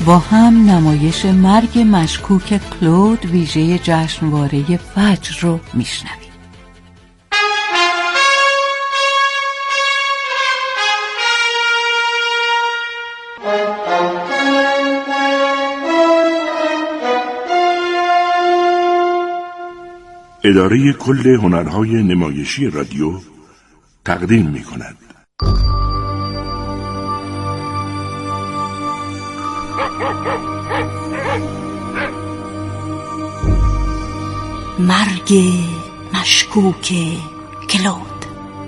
با هم نمایش مرگ مشکوک کلود ویژه جشنواره فجر رو میشنویم. اداره کل هنرهای نمایشی رادیو تقدیم می‌کند. مرگ مشکوک کلود.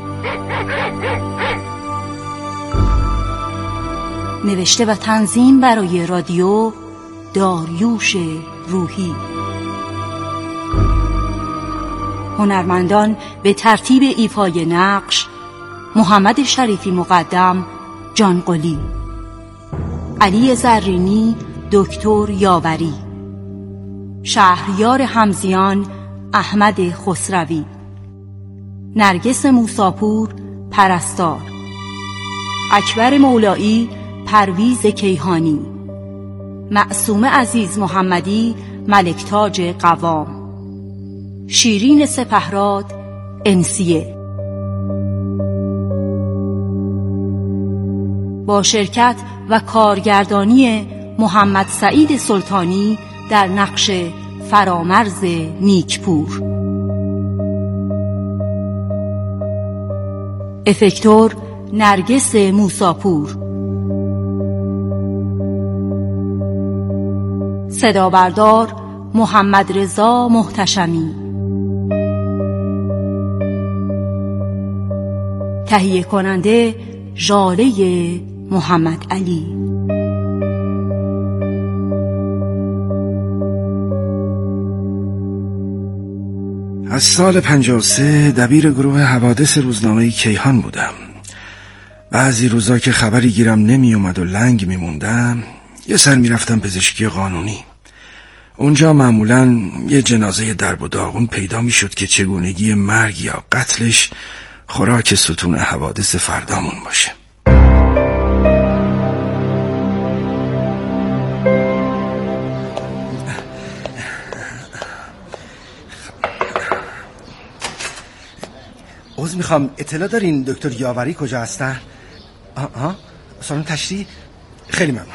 نوشته و تنظیم برای رادیو داریوش روحی. هنرمندان به ترتیب ایفای نقش: محمد شریفی مقدم جان قلی، علی زرینی دکتر یاوری، شهریار حمزیان احمد خسروی، نرگس موساپور پرستار، اکبر مولایی پرویز کیهانی، معصومه عزیز محمدی ملکتاج قوام، شیرین سپهراد انسیه. با شرکت و کارگردانی محمد سعید سلطانی در نقش فرامرز نیکپور. افکتور نرگس موساپور. صدابردار محمد رضا محتشمی. تهیه کننده ژاله محمد علی. از سال 53 دبیر گروه حوادث روزنامه کیهان بودم. بعضی روزا که خبری گیرم نمی اومد و لنگ می موندم، یه سر می رفتم پزشکی قانونی. اونجا معمولاً یه جنازه درب و داغون پیدا می شد که چگونگی مرگ یا قتلش خوراک ستون حوادث فردامون باشه. عذر میخوام، اطلاع دارین دکتر یاوری کجا هستن؟ سالن تشریح؟ خیلی ممنون.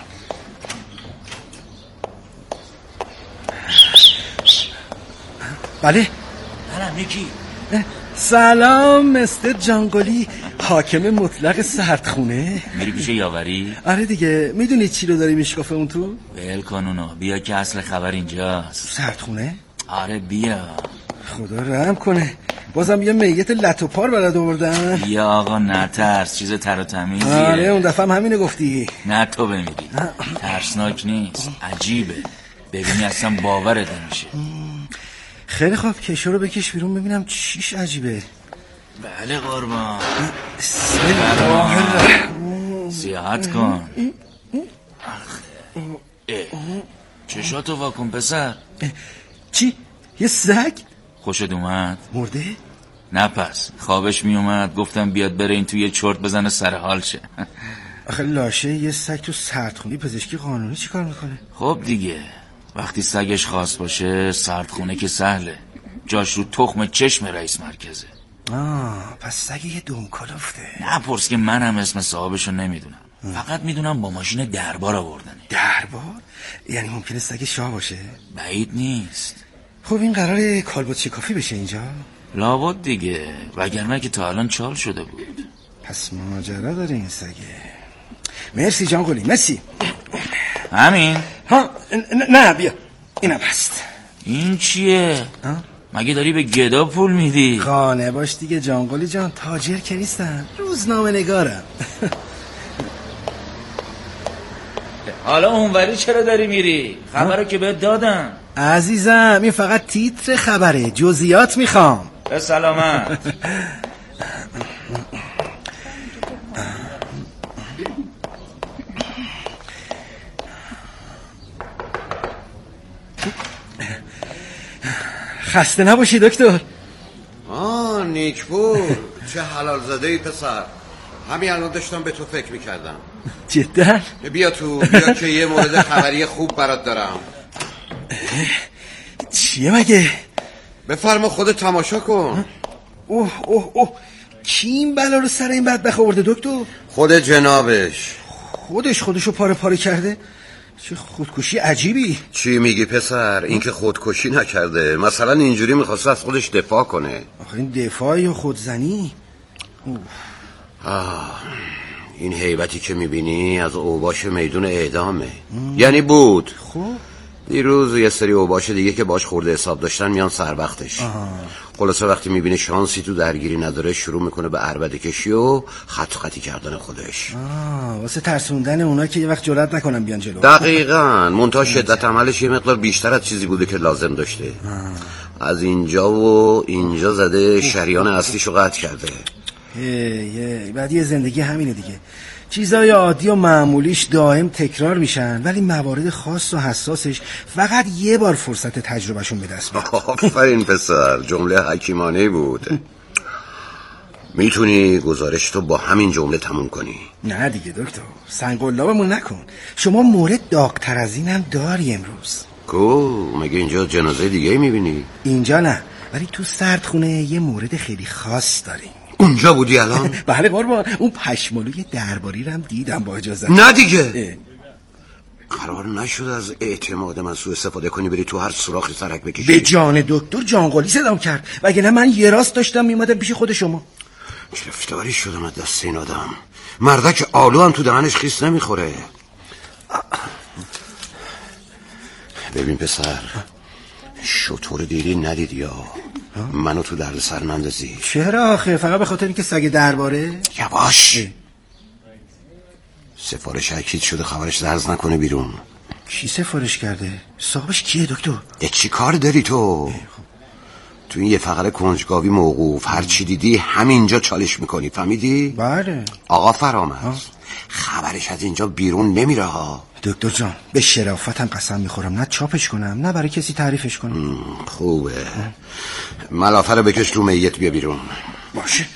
بله؟ منم یکی. سلام مستر جانگلی، حاکم مطلق سردخونه. میری پیش یاوری؟ آره دیگه، میدونی چی رو داری میشکافه اون تو؟ ول کن اونو، بیا که اصل خبر اینجاست. سردخونه؟ آره بیا. خدا رحم کنه، بازم یه میت لط و پار برات آوردن. بیا آقا نترس، چیز تر و تمیزیه. آره اون دفعه هم همینو گفتی. نه تو بمیری، ترسناک نیست، عجیبه، ببینی اصلا باورت نمیشه. خیلی خوب، کشو رو بکش بیرون ببینم چیش عجیبه. بله قربان. سیاحت کن. چشاتو واکن پسر. چی؟ یه سگ؟ خوشت اومد؟ مرده؟ نه پس خوابش می اومد، گفتم بیاد بره این توی یه چرت بزنه سر حال شه. آخه لاشه یه سگ تو سردخونی پزشکی قانونی چی کار میکنه؟ خب دیگه وقتی سگش خاص باشه سردخونه که سهله، جاش رو تخم چشم رئیس مرکزه. پس سگ یه دمکلفته. نه پرس که منم اسم صاحبشو نمیدونم، فقط میدونم با ماشین دربار آوردنه. دربار؟ یعنی ممکنه سگ شاه باشه؟ بعید نیست. خب این قراره کالبد شکافی بشه اینجا؟ لابد دیگه، وگرنه که تا الان چال شده بود. پس ماجرا داره این سگه. مرسی جان قلی، مرسی. همین؟ نه بیا اینم هست. این چیه؟ مگه داری به گدا پول میدی؟ خانه باش دیگه جان قلی جان، تاجر که نیستم، روزنامه نگارم. حالا اونوری چرا داری میری؟ خبرو که بهت دادم عزیزم، این فقط تیتر خبره، جزئیات میخوام. به سلامت. خسته نباشی دکتر. نیکپور، چه حلال زده ای پسر. همین الان داشتم به تو فکر میکردم. جدا؟ بیا که یه مورد خبری خوب برات دارم. چیه مگه؟ بفرما خودت تماشا کن. اوه کی این بلا رو سر این بدبخت آورده دکتر؟ خود جنابش. خودشو پاره کرده؟ چه خودکشی عجیبی. چی میگی پسر؟ این که خودکشی نکرده، مثلا اینجوری میخواست از خودش دفاع کنه. آخه این دفاع یا خودزنی؟ این هیبتی که میبینی از اوباش میدون اعدامه. یعنی بود. خب دیروز یه سری اوباش دیگه که باش خورده حساب داشتن میان سر وقتش. خلاصه وقتی میبینه شانسی تو درگیری نداره شروع میکنه به عربده کشی و خطی کردن خودش. واسه ترسوندن اونا که یه وقت جرأت نکنن بیان جلو. دقیقاً. منتها شدت عملش یه مقدار بیشتر از چیزی بوده که لازم داشته. از اینجا و اینجا زده، شریان اصلیشو قطع کرده. بعد یه زندگی همینه دیگه. چیزای عادی و معمولیش دائم تکرار میشن، ولی موارد خاص و حساسش فقط یه بار فرصت تجربهشون به دست میاد. آفرین پسر، جمله حکیمانه بود. میتونی گزارش تو با همین جمله تموم کنی؟ نه دیگه دکتر، سنگ‌قلابمون نکن. شما مورد داغ‌تر از این هم داری امروز. مگه اینجا جنازه دیگه میبینی؟ اینجا نه، ولی تو سردخونه یه مورد خیلی خاص داریم. اونجا بودی الان؟ بله قربان، اون پشمالوی درباری رو هم دیدم با اجازه. نه دیگه. قرار نشد از اعتماد من سوء استفاده کنی بری تو هر سوراخی سرک بکشی؟ به جان دکتر جانقلی صدام کرد، وگرنه من یه راست داشتم میومدم پیش خود شما. گرفتاری شدم از دست این آدم. مردک آلو هم تو دهنش خیس نمیخوره. ببین پسر، شطور دیری ندیدی یا منو تو درد سر نندازی. چرا آخه؟ فقط به خاطر اینکه سگ درباره؟ یواش. سفارش اکید شده خبرش درز نکنه بیرون. کی سفارش کرده؟ صاحبش کیه دکتر؟ چی کار داری تو؟ تو این یه فقره کنجکاوی موقوف، هر چی دیدی همینجا چالش میکنی، فهمیدی؟ بله. آقا فرامرز، خبرش از اینجا بیرون نمیره ها. دکتر جان، به شرافتم قسم میخورم نه چاپش کنم نه برای کسی تعریفش کنم. خوبه. ملافه رو بکش رو میت بیا بیرون. باشه.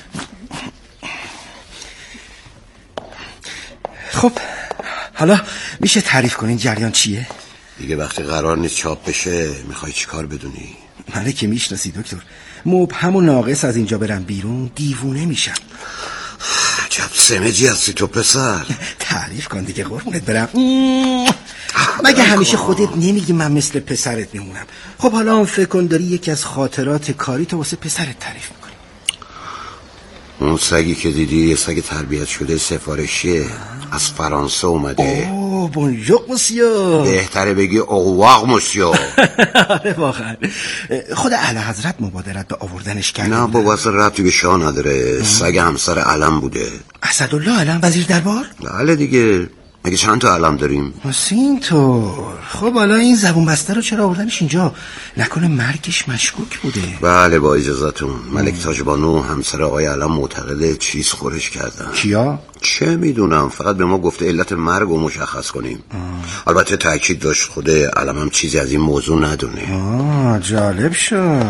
خب حالا میشه تعریف کنین جریان چیه؟ دیگه وقتی قرار نیست چاپ بشه میخوای چی کار بدونی؟ منه که میشناسی دکتر، مبهم و ناقص از اینجا برم بیرون دیوونه میشم. عجب سمجی هستی تو پسر. تعریف کن دیگه قربونت برم. مگه همیشه خودت نمیگی من مثل پسرت میمونم؟ خب حالا هم فکر کن داری یکی از خاطرات کاری تو واسه پسرت تعریف میکنی. اون سگی که دیدی یه سگ تربیت شده سفارشیه، از فرانسه اومده. بونژور مسیو. بهتره بگی اوواق مسیو. آره واقعا. خود اعلی حضرت مبادرت به آوردنش کرد؟ نه بابا، اصلا ربطی به شاه نداره. سگ همسر علم بوده. اسدالله علم وزیر دربار؟ بله دیگه، مگه چند تا علم داریم؟ اینطور. خب حالا این زبون بسته رو چرا آوردنش اینجا؟ نکنه مرگش مشکوک بوده؟ بله با اجازتون. ملک تاجبانو همسر آقای علم معتقده چیز خورش کردن. کیا؟ چه میدونم، فقط به ما گفته علت مرگ رو مشخص کنیم. البته تأکید داشت خود علم هم چیزی از این موضوع ندونه. جالب شد.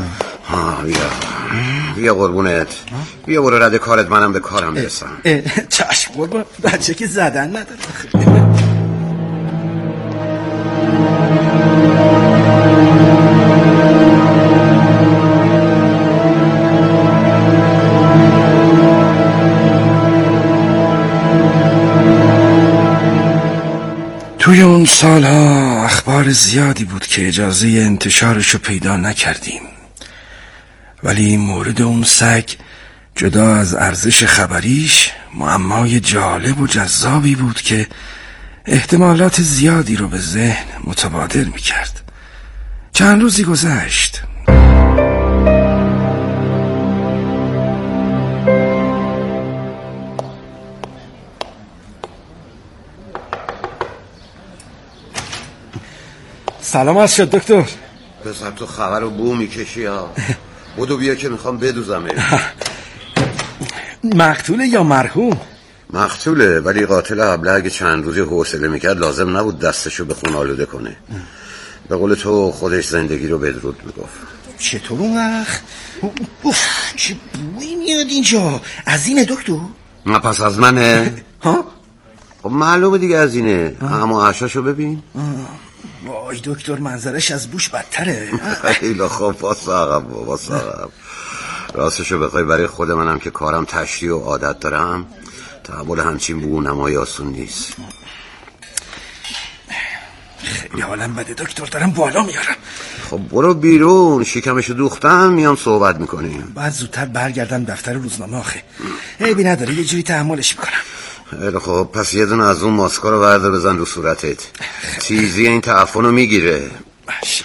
بیا قربونت. بیا برو رد کارت، منم به کارم برسم. چشم قربون، بچه که زدن نداره. توی اون سالها اخبار زیادی بود که اجازه انتشارشو پیدا نکردیم، ولی مورد اون سگ جدا از ارزش خبریش معمای جالب و جذابی بود که احتمالات زیادی رو به ذهن متبادر میکرد. چند روزی گذشت. سلام از شد دکتر. پسر تو خبر رو بو میکشی ها. بودو بیا که میخوام بدوزمه. مقتوله یا مرحوم؟ مقتوله، ولی قاتل ابله اگه چند روزی حوصله میکرد لازم نبود دستشو به خون آلوده کنه. به قول تو خودش زندگی رو بدرود میگفت. چطور اون وقت؟ چه بویی میاد اینجا؟ از اینه دکتر؟ نه پس از منه؟ ها؟ خب معلومه دیگه از اینه. اما عشاشو ببین. وای دکتر منظرش از بوش بدتره. خیلی خب واسه راستشو بخوای برای خود منم که کارم تشریح و عادت دارم تحمل همچین بونمای آسون نیست. خیلی حالم بده دکتر، دارم بالا میارم. خب برو بیرون، شکمشو دوختم میام صحبت میکنیم. بعد زودتر برگردم دفتر روزنامه. آخه عیبی نداره، یه جوری تحملش میکنم. خیلی خب پس یه دونه از اون ماسکا رو بردار بزن رو صورتت. تیزی این تعفن رو میگیره. باشه.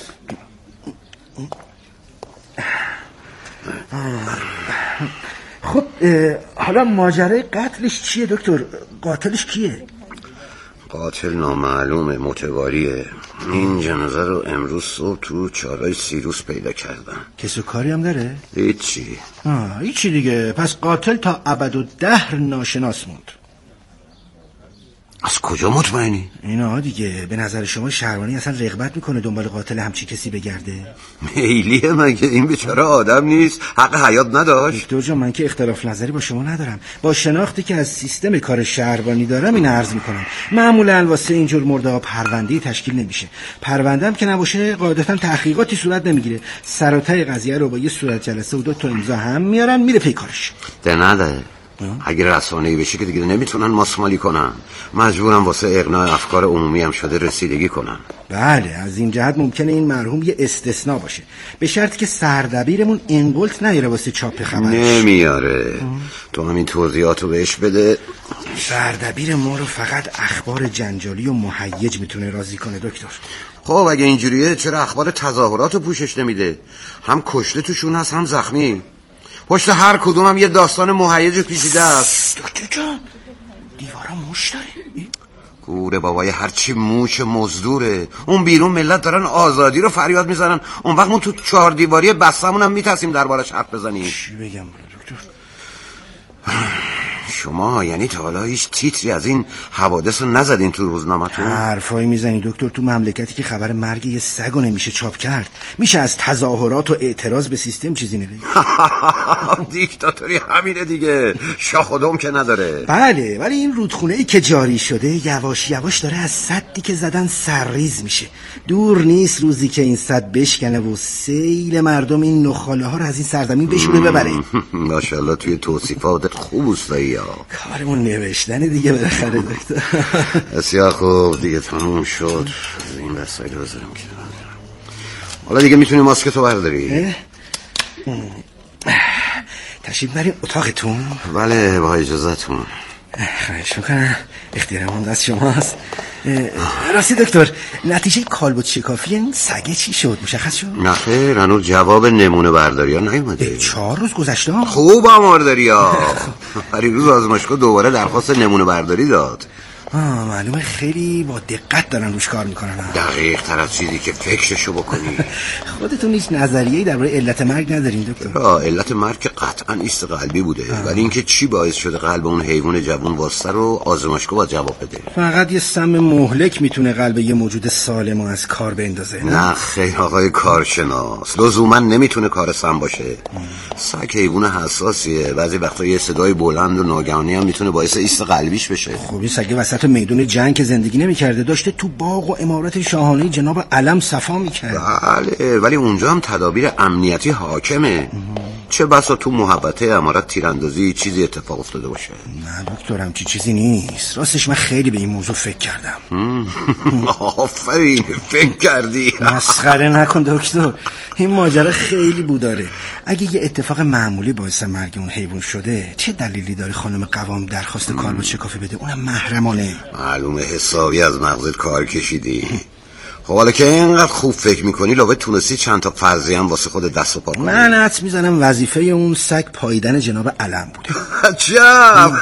خب حالا ماجرای قتلش چیه دکتر؟ قاتلش کیه؟ قاتل نامعلومه، متواریه. این جنازه رو امروز صبح تو چارای سیروس پیدا کردن. کسو کاری هم داره؟ هیچی. هیچی دیگه. پس قاتل تا ابدالدهر ناشناس موند. از کجا مطمئنی؟ اینا دیگه. به نظر شما شهربانی اصلا رغبت میکنه دنبال قاتل همچی کسی بگرده؟ میلیه مگه این بیچاره آدم نیست؟ حق حیات نداشت؟ دکتر جان من که اختلاف نظری با شما ندارم. با شناختی که از سیستم کار شهربانی دارم این عرض میکنم. معمولا واسه اینجور مرده پرونده تشکیل نمیشه. پرونده هم که نباشه قاعدتا تحقیقاتی صورت نمیگیره. سر و ته قضیه رو با یه صورت جلسه و 2 تا امضا هم میارن، میره پی کارش. ده اگه رسانه‌ای بشه که دیگه نمیتونن ماسمالی کنن. مجبورم واسه اقناع افکار عمومی هم شده رسیدگی کنن. بله از این جهت ممکنه این مرحوم یه استثناء باشه، به شرطی که سردبیرمون انگلت نیاره واسه چاپ خبرش. نمیاره. تو همین توضیحاتو بهش بده. سردبیر ما رو فقط اخبار جنجالی و مهیج میتونه راضی کنه دکتر. خب اگه اینجوریه چرا اخبار تظاهراتو پوشش نمیده؟ هم کشته توشون هست هم زخمی. پشت هر کدوم هم یه داستان مهیج پیچیده است. دکتر جان دیوارا موش داره. کوره بابای هرچی موش مزدوره. اون بیرون ملت دارن آزادی رو فریاد میزنن، اون وقت ما تو 4 دیواری بستمون هم میترسیم دربارش حرف بزنیم. چی بگم دکتر؟ شما یعنی تا حالا هیچ تیتری از این حوادث رو نزدین تو روزنامه‌تون؟ حرفایی میزنی دکتر. تو مملکتی که خبر مرگ یه سگو نمیشه چاپ کرد، میشه از تظاهرات و اعتراض به سیستم چیزی نوشت؟ دیکتاتوری همینه دیگه، شاخ و دم که نداره. بله ولی این رودخونه‌ای که جاری شده یواش یواش داره از سدی که زدن سرریز میشه. دور نیست روزی که این سد بشکنه و سیل مردم این نخاله ها رو از این سرزمین بشونه ببره. ماشاءالله توی توصیفاتت خوب اوستایی ها. کارمون نوشتن دیگه بالاخره دکتر. بسیار خوب دیگه تموم شد. این وسایل رو بذارم که حالا دیگه میتونی ماسکتو برداری. تشریف بریم اتاقتون؟ بله با اجازهتون. خواهش میکنم، اختیارمون دست شماست. راستی دکتر نتیجه کالبد شکافی این سگه چی شد؟ مشخص شد؟ نه خیر هنوز جواب نمونه برداری ها نیومده. 4 روز گذشته. خوب آمارداری ها. هر روز آزمایشگاه دوباره درخواست نمونه برداری داد. معلومه خیلی با دقت دارن روش کار میکنن. دقیق تر از چیزی که فکرشو بکنی. خودتون هیچ نظریه‌ای درباره علت مرگ ندارین دکتر؟ علت مرگ قطعا ایست قلبی بوده، ولی اینکه چی باعث شده قلب اون حیوان جوان واسه رو آزمایشگاه باید جواب بده. فقط یه سم مهلک میتونه قلب یه موجود سالم از کار بندازه. نه خیر آقای کارشناس، لزوما نمیتونه کار سم باشه. سگ حیوان حساسیه، بعضی وقتا یه صدای بلند و ناگهانی هم میتونه باعث ایست قلبیش بشه. خب این سگ وسط میدون جنگ که زندگی نمی‌کرده، داشته تو باغ و عمارت شاهانه جناب علم صفا می‌کرد. بله ولی اونجا هم تدابیر امنیتی حاکمه. چه بسا تو محبته عمارت تیراندازی چیزی اتفاق افتاده باشه. نه دکترم چیزی نیست. راستش من خیلی به این موضوع فکر کردم. آفرین فکر کردی. مسخره نکن دکتر، این ماجرا خیلی بوداره. اگه یه اتفاق معمولی باعث مرگ اون حیوان شده، چه دلیلی داره خانم قوام درخواست کالبد شکافی بده، اونم محرمانه؟ معلومه حسابی از مغزت کار کشیدی. خب حالا که اینقدر خوب فکر میکنی لابد تونستی چند تا فرضیه هم واسه خود دست و پا کنی. من حدس میزنم وظیفه اون سگ پاییدن جناب علم بوده. عجب.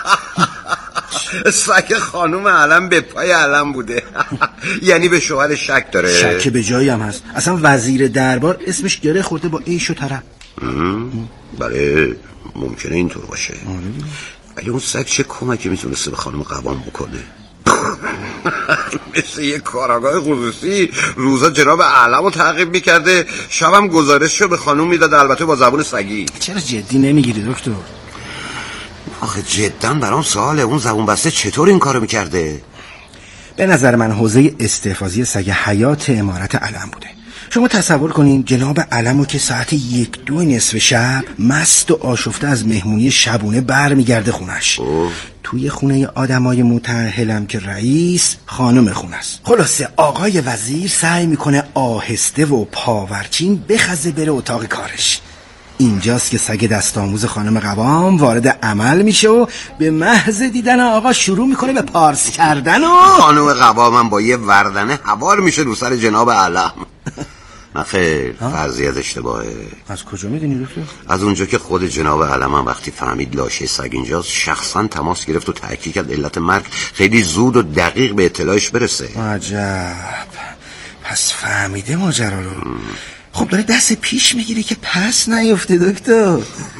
سگ خانم علم به پای علم بوده. یعنی به شوهر شک داره؟ شک به جایی هم هست. اصلا وزیر دربار اسمش گره خورده با عیش و طرب. بله ممکنه اینطور باشه. ولی اون سگ چه کمکی میتونسته به خانم قوام بکنه؟ مثل یه کاراگاه خصوصی روزا جناب علم رو تعقیب میکرده، شبم گزارششو به خانم میداد، البته با زبون سگی. چرا جدی نمیگیری دکتر؟ آخه جدا برام سواله، اون زبون بسته چطور این کارو میکرده؟ به نظر من حوزه استحفاظی سگ حیات امارت علم بوده. شما تصور کنین جناب علمو که ساعت 1-2 نصف شب مست و آشفته از مهمونی شبونه برمیگرده خونش. توی خونه آدمای متأهلم که رئیس خانم خونه است. خلاصه آقای وزیر سعی میکنه آهسته و پاورچین بخزه بره اتاق کارش. اینجاست که سگ دست آموز خانم قوام وارد عمل میشه و به محض دیدن آقا شروع میکنه به پارس کردن و خانم قوامم با یه وردنه هوار میشه رو سر جناب علم. نخیر، فرضیت اشتباهه. از کجا میدونی دکتر؟ از اونجا که خود جناب علم هم وقتی فهمید لاشه سگ اینجاست شخصا تماس گرفت و تحقیق کرد علت مرگ خیلی زود و دقیق به اطلاعش برسه. عجب، پس فهمیده ماجرا رو. خب داره دست پیش میگیره که پس نیفته دکتر.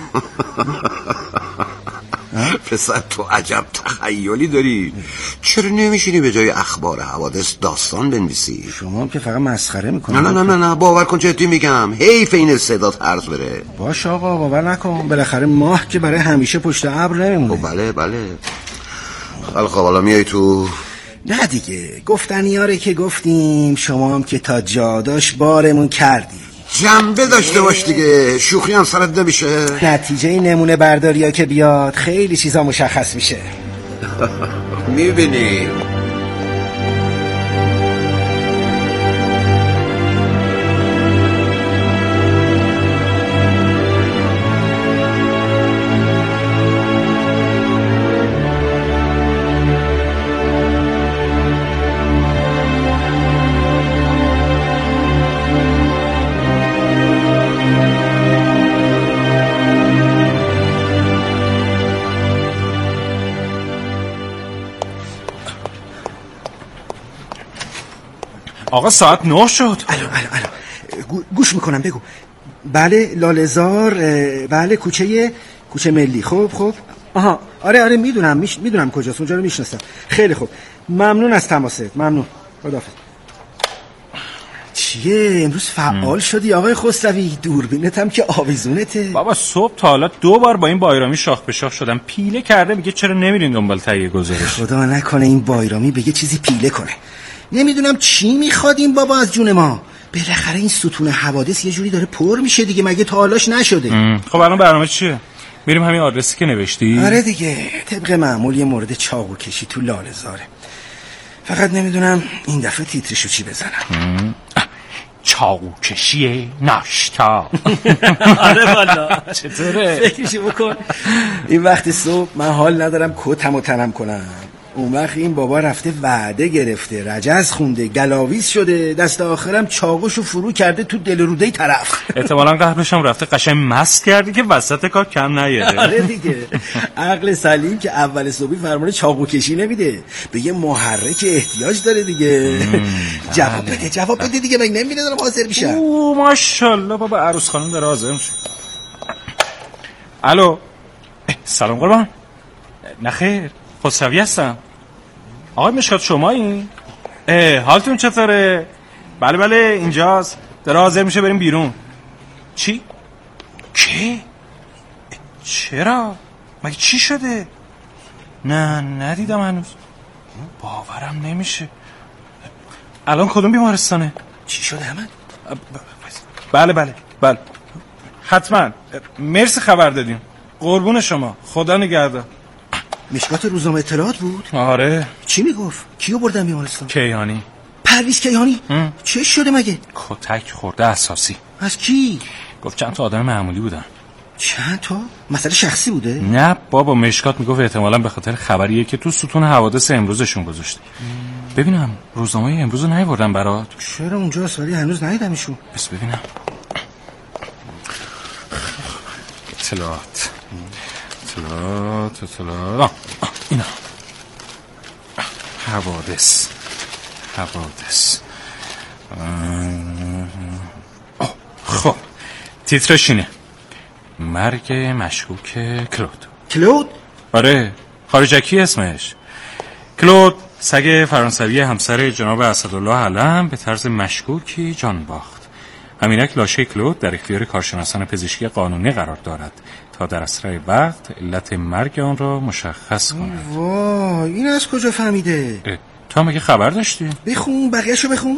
پسر تو عجب تخیلی داری. چرا نمیشینی به جای اخبار حوادث داستان بنویسی؟ شما هم که فقط مسخره میکنی. نه باور کن چه میگم، حیف این استعداد هرز بره. باش آقا باور نکن، بالاخره ماه که برای همیشه پشت ابر نمیمونه. بله خب حالا میای تو؟ نه دیگه، گفتنیاره که گفتیم، شما هم که تا جاداش بارمون کردی. جنبه داشته باش دیگه، شوخی هم سرت نمیشه. نتیجه نمونه برداریا که بیاد خیلی چیزا مشخص میشه. میبینی آقا ساعت 9 شد. الو گوش میکنم، بگو. بله لاله‌زار، بله کوچه ملی. خب آها آره میدونم کجاست، اونجا رو میشناسم. خیلی خوب، ممنون از تماست. ممنون، خداحافظ. چیه امروز فعال شدی آقای خسروی؟ دوربینت هم که آویزونته. بابا صبح تا حالا 2 بار با این بایرامی شاخ به شاخ شدم، پیله کرده میگه چرا نمیرین دنبال تهیه گزارش. خدا نکنه این بایرامی بگه چیزی پیله کنه. نمیدونم چی میخواد این بابا از جون ما. بالاخره این ستون حوادث یه جوری داره پر میشه دیگه، مگه تا حالاش نشده؟ خب الان برنامه چیه؟ میریم همین آدرسی که نوشتی؟ آره دیگه، طبق معمول یه مورد چاقو کشی تو لاله‌زاره. فقط نمیدونم این دفعه تیترشو چی بزنم. چاقو کشی ناشتا. آره والا. چطوره؟ فکرشو بکن این وقت صبح من حال ندارم کتمو تنم کنم، اون وقت این بابا رفته وعده گرفته، رجز خونده، گلاویز شده، دست آخرم چاقوشو فرو کرده تو دل روده طرف. احتمالاً قبلش هم رفته قشنگ مست کردی که وسط کار کم نیاره. آره دیگه، عقل سلیم که اول صبحی فرمان چاقو کشی نمیده، به یه محرک احتیاج داره دیگه. جواب بده دیگه، من نمیبینه دارم حاضر میشم. اوه ماشاءالله بابا، عروس خانم داره حاضر میشه. الو، سلام قربان. نخیر، خسروی هستم. آقای مشکات شمایی؟ حالتون چطوره؟ بله اینجاست، داره حاضر میشه بریم بیرون. چی؟ کی؟ چرا؟ مگه چی شده؟ نه ندیدم هنوز، باورم نمیشه. الان کدوم بیمارستانه؟ چی شده احمد؟ بله حتما، مرسی خبر دادیم. قربون شما، خدا نگهدار. مشکات روزنامه اطلاعات بود؟ آره. چی میگفت؟ کیو بردن بیمارستان؟ کیهانی. پرویز کیهانی؟ چه شده مگه؟ کتک خورده اساسی. از کی؟ گفت چند تا آدم معمولی بودن. چند تا؟ مسئله شخصی بوده؟ نه بابا، مشکات میگفت احتمالاً به خاطر خبریه که تو ستون حوادث امروزشون گذاشته. ببینم روزنامه امروز رو نیاوردن برات؟ چرا اونجاست ولی هنوز ندیدمشون. بس ببینم. اطلاعات. اینا حوادث. خب تیترش اینه: مرگ مشکوک کلود. آره، خارجکی اسمش. کلود سگ فرانسوی همسر جناب اسدالله علم به طرز مشکوکی جان باخت. همینک لاشه کلود در اختیار کارشناسان پزشکی قانونی قرار دارد تا در اسرع وقت علت مرگ آن را مشخص کند. وای، این از کجا فهمیده؟ تو هم مگه خبر داشتی؟ بخون، بقیه‌شو بخون.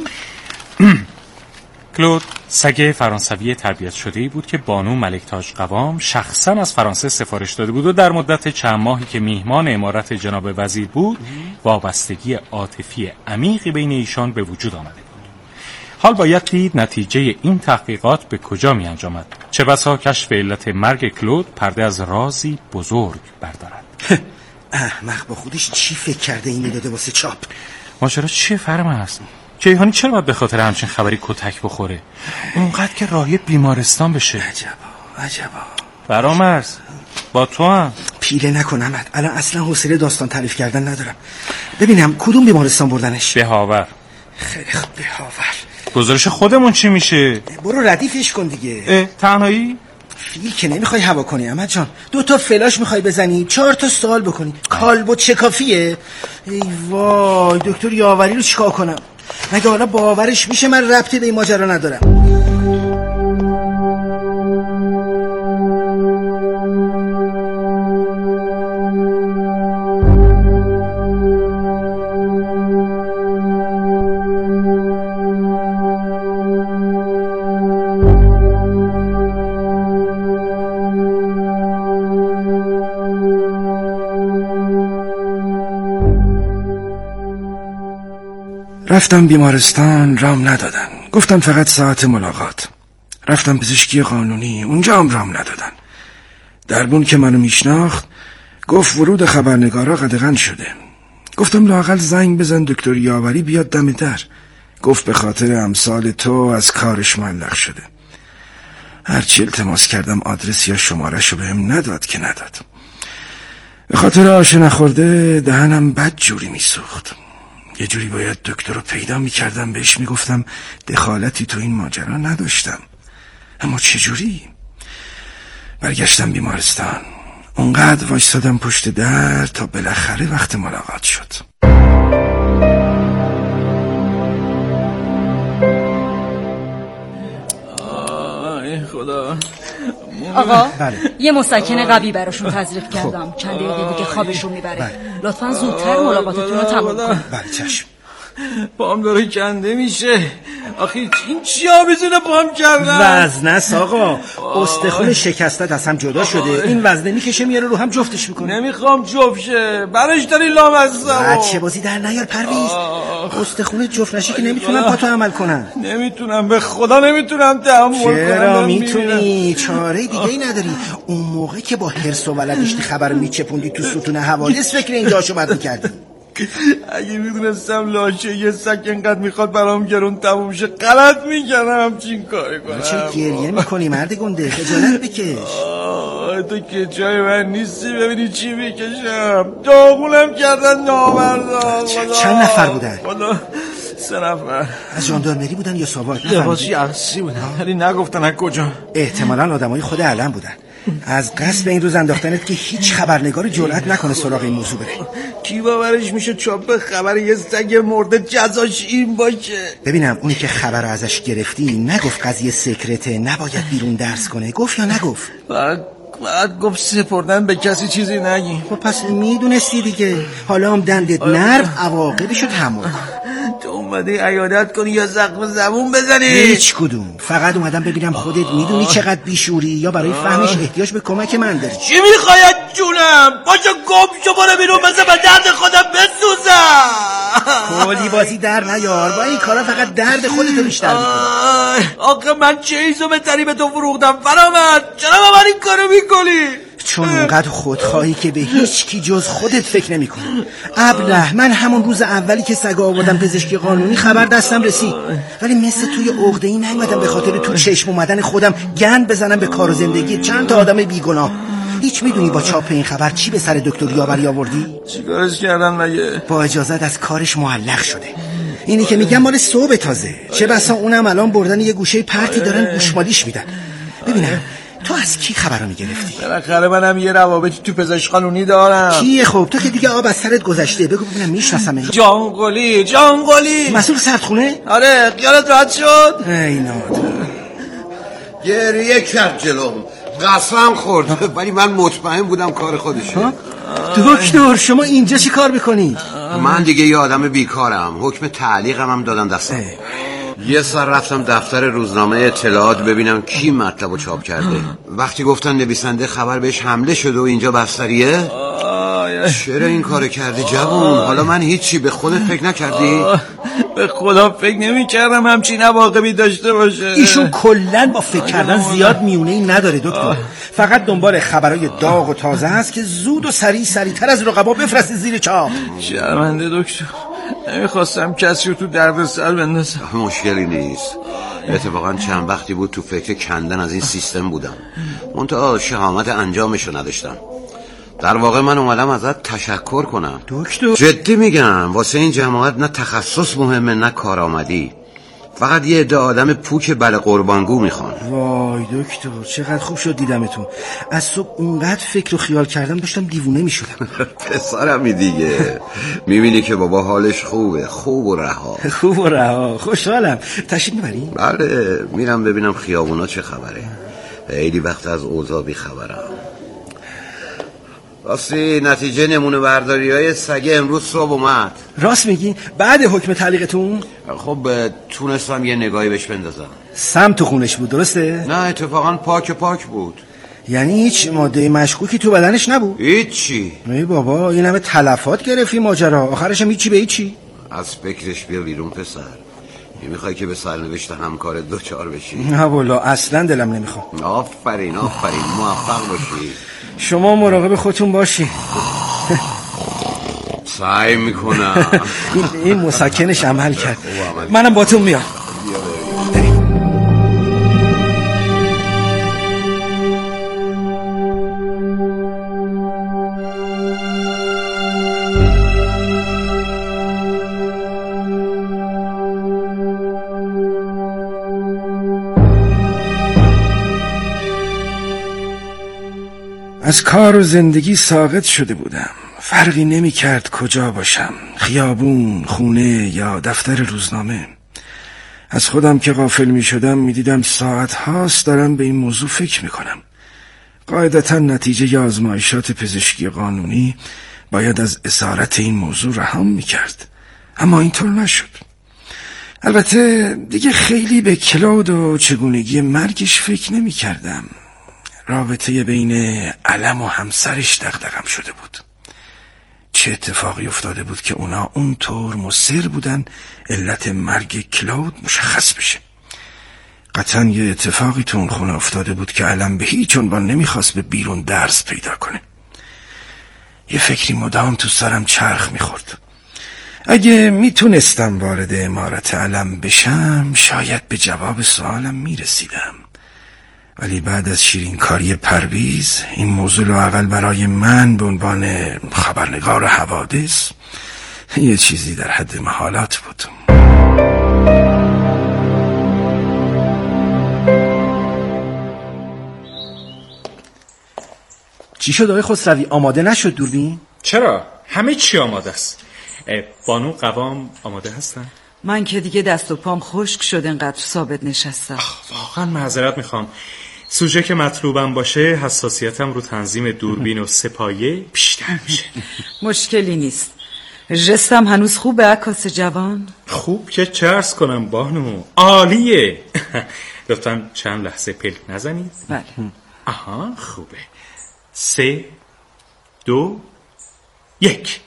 کلود سگ فرانسوی تربیت شده‌ای بود که بانو ملک تاج قوام شخصا از فرانسه سفارش داده بود و در مدت چند ماهی که میهمان امارت جناب وزیر بود وابستگی عاطفی عمیقی بین ایشان به وجود آمده بود. حال باید دید نتیجه این تحقیقات به کجا می انجامد. چه بسا کشف علت مرگ کلود پرده از رازی بزرگ بردارد. احمق با خودش چی فکر کرده اینو داده واسه چاپ؟ ماجرا چیه فرمز؟ کیهانی چرا باید به خاطر همچین خبری کتک بخوره؟ اونقدر که راهی بیمارستان بشه. عجبا. فرامرز با تو هم پیله نکن احمد، الان اصلا حوصله داستان تعریف کردن ندارم. ببینم کدوم بیمارستان بردنش؟ بهاور. خیلی خوب، بهاور. گزارش خودمون چی میشه؟ برو ردیفش کن دیگه. تنهایی؟ فیل که نمیخوای هوا کنی احمد جان. 2 فلاش میخوای بزنی، 4 سوال بکنی. کالبد چه کافیه؟ ای وای، دکتر یاوری رو چیکار کنم؟ مگه حالا باورش میشه من ربطی به این ماجرا ندارم؟ رفتم بیمارستان، رام ندادن. گفتن فقط ساعت ملاقات. رفتم پزشکی قانونی، اونجا هم رام ندادن. دربون که منو میشناخت گفت ورود خبرنگارا قدغن شده. گفتم لااقل زنگ بزن دکتر یاوری بیاد دم در. گفت به خاطر امثال تو از کارش معلق شده. هرچی التماس کردم آدرس یا شماره‌شو بهم نداد که نداد. به خاطر آش نخورده دهنم بد جوری میسوخت. یه جوری باید دکتر رو پیدا میکردم بهش میگفتم دخالتی تو این ماجرا نداشتم. اما چجوری؟ برگشتم بیمارستان. اونقدر وایسادم پشت در تا بالاخره وقت ملاقات شد. خدا. آقا یه مسکن قوی براشون تزریق کردم. چند دقیقه دیگه خوابشون میبره. لطفاً زودتر ملاقاتتون رو تموم کن. بله چشم. پام داره کنده میشه. آخه این چی آمیزونه پام کردن؟ وزنه است آقا. استخون شکستت از هم جدا شده. این وزنه میکشه میاره رو هم جفتش میکنه. نمیخوام جفت شه. برش داری لامصب. بچه بازی در نیار پرویز. استخون جفت نشه که نمیتونم پاتو عمل کنم. نمیتونم، به خدا نمیتونم تحمل کنم. چرا میتونی؟ چاره دیگه ای نداری. اون موقع که با حرص و ولدشتی خبر میچپوندی تو ستون حوادث فکر این جاشو بد میکردی. اگه میدونستم لاشه یه سگ اینقدر میخواد برام گرون تموم شه غلط میکنم همچین کاری کنم. چرا گریه میکنی مرد گنده؟ خجالت بکش. تو که جای من نیستی ببینی چی میکشم. داغونم کردن نامردا. چند نفر بودن؟ 3 نفر. از ژاندارمری بودن یا ساواک؟ لباسی عکسی بودن ولی نگفتن از کجا. احتمالاً آدمای خود علم بودن. از قصد به این روز انداختنت که هیچ خبرنگاری جرئت نکنه سراغ این موضوع بره. کی باورش میشه چاپ خبر یه سگ مرده جزاش این باشه؟ ببینم اونی که خبر رو ازش گرفتی نگفت قضیه سکرته نباید بیرون درس کنه، گفت یا نگفت؟ بعد گفت سپردن به کسی چیزی نگی. خب پس میدونستی دیگه. حالا هم دندت نرم عواقبشو تحمل کن. تو اومدی عیادت کنی یا زخم زبون بزنی؟ هیچ کدوم. فقط اومدم ببینم خودت میدونی چقدر بیشوری یا برای فهمش احتیاج به کمک من داری. چی میخوای جونم؟ باشو گم شو برو بیرون بذار به درد خودم بسوزم. کلی بازی در نیار. با این کارا فقط درد خودتو بیشتر میکنه. آخه من چه ایزو به تری به تو فروختم فرامد؟ چرا با من این کارو میکنی؟ چون اونقدر خودخواهی که به هیچ کی جز خودت فکر نمی‌کنی. ابله من همون روز اولی که سگ آوردم پزشکی قانونی خبر دستم رسید، ولی مثل توی عقده‌ای نیومدم به خاطر تو چشم اومدن خودم گند بزنم به کار و زندگی چند تا آدم بیگناه. هیچ میدونی با چاپ این خبر چی به سر دکتر یاوری آوردی؟ چیکارش کردن مگه؟ با اجازت از کارش معلق شده. اینی که میگم مال صبح تازه. چه بسا اونم الان بردن یه گوشه پرتی دارن گوشمالیش میدن. ببینم تو از کی خبر رو میگرفتی؟ بالاخره منم یه روابطی تو پزشک قانونی دارم. کیه؟ خب تو که دیگه آب از سرت گذشته. بگو ببینم میشناسم. جانقلی مسئول سردخونه؟ آره خیالت راحت شد؟ ای نادر گریه کرد جلوم. قسم خورد، ولی من مطمئن بودم کار خودشه. دکتر شما اینجا چی کار میکنید؟ من دیگه یه آدم بیکارم، حکم تعلیقم هم دادن دستم. یه سر رفتم دفتر روزنامه اطلاعات ببینم کی مطلبو چاپ کرده. وقتی گفتن نویسنده خبر بهش حمله شده و اینجا بستریه، چرا این کارو کردی جوون؟ حالا من هیچی. به خودت فکر نکردی؟ به خدا فکر نمی کردم همچین عواقبی داشته باشه. ایشون کلن با فکر کردن زیاد میونه ای نداره دکتر. فقط دنبال خبرای داغ و تازه هست که زود و سریعتر از رقبا بفرسته زیر چاپ. شرمنده دکتر، نمیخواستم کسی رو تو دردسر بندازم. مشکلی نیست. اتفاقا چند وقتی بود تو فکر کندن از این سیستم بودم، منتها شهامت انجامشو نداشتم. در واقع من اومدم ازت تشکر کنم دکتر. جدی میگم، واسه این جماعت نه تخصص مهمه نه کارآمدی. فقط یه عده آدم پوک بله قربانگو میخوان. وای دکتر چقدر خوب شد دیدمتون. از صبح اونقدر فکر و خیال کردم داشتم دیوونه میشدم. پسرمی دیگه، میبینی که بابا حالش خوبه، خوب و رها. خوشحالم. تشریف میبریم؟ بله میرم ببینم خیابونا چه خبره. خیلی وقت از اوضاع بی خبرم. راستی نتیجه نمونه برداری های سگه امروز صبح اومد. راست میگی؟ بعد حکم تعلیقتون؟ خب تونستم یه نگاهی بهش بندازم. سم تو خونش بود درسته؟ نه اتفاقا پاک بود. یعنی هیچ ماده مشکوکی تو بدنش نبود؟ هیچی. ای بابا این همه تلفات گرفتی ماجرا، آخرش هم هیچی به هیچی. از فکرش بیا بیرون پسر. میخوای که به سرنوشت همکارت دوچار بشی؟ نه والا اصلا دلم نمیخواد. آفرین موفق باشی. شما مراقب خودتون باشی. سعی میکنم. این مسکنش عمل کرد. منم باتون میام. از کار و زندگی ساقط شده بودم. فرقی نمی کرد کجا باشم، خیابون، خونه یا دفتر روزنامه. از خودم که غافل می شدم می دیدم ساعت هاست دارم به این موضوع فکر می کنم. قاعدتا نتیجه آزمایشات پزشکی قانونی باید از اسارت این موضوع رهام می کرد، اما اینطور نشد. البته دیگه خیلی به کلود و چگونگی مرگش فکر نمی کردم. رابطه بین علم و همسرش دغدغم شده بود. چه اتفاقی افتاده بود که اونا اونطور مصر بودن علت مرگ کلود مشخص بشه؟ قطعا یه اتفاقی تو اون خونه افتاده بود که علم به هیچ عنوان نمیخواست به بیرون درس پیدا کنه. یه فکری مدام تو سرم چرخ میخورد. اگه میتونستم وارد عمارت علم بشم شاید به جواب سوالم میرسیدم، ولی بعد از شیرینکاری پرویز این موضوع لااقل برای من به عنوان خبرنگار حوادث یه چیزی در حد محالات بود. چی شد آقای خسروی؟ آماده نشد دوربین؟ چرا؟ همه چی آماده است. بانو قوام آماده هستن؟ من که دیگه دست و پام خشک شد انقدر ثابت نشستم. واقعا معذرت میخوام. سوژه که مطلوبم باشه حساسیتم رو تنظیم دوربین و سپایه بیشتر میشه. مشکلی نیست. ژستم هنوز خوبه عکاس جوان؟ خوب که چه عرض کنم بانو، عالیه. لطفاً چند لحظه پلک نزنید. بله. آها خوبه. 3 2 1.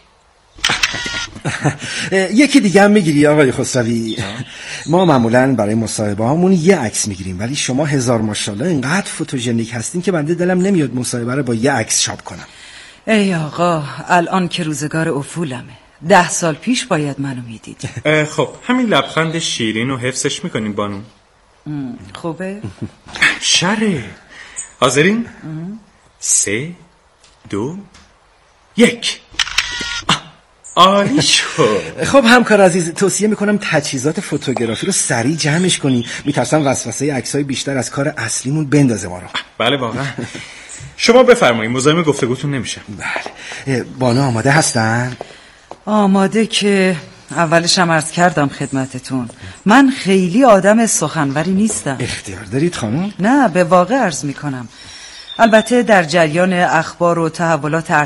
یکی دیگه هم میگیری آقای خسروی؟ ما معمولا برای مصاحبه هامون یه عکس میگیریم، ولی شما هزار ماشاءالله اینقدر فوتوژنیک هستین که بنده دلم نمیاد مصاحبه رو با یه عکس چاپ کنم. ای آقا الان که روزگار افولمه. 10 سال پیش باید منو میدید. خب همین لبخند شیرین رو حفظش میکنیم بانو؟ خوبه؟ شره. حاضرین؟ 3 2 1. عالی شد. خب همکار عزیز توصیه میکنم تجهیزات فوتوگرافی رو سریع جمعش کنی. میترسم وسوسه عکسای بیشتر از کار اصلیمون بندازه ما رو. بله واقعا. شما بفرمایید، مزاحم گفتگوتون نمیشم. بله. بانو آماده هستن؟ آماده که اولش هم عرض کردم خدمتتون من خیلی آدم سخنوری نیستم. اختیار دارید خانم؟ نه به واقع عرض میکنم. البته در جریان اخبار و تحولات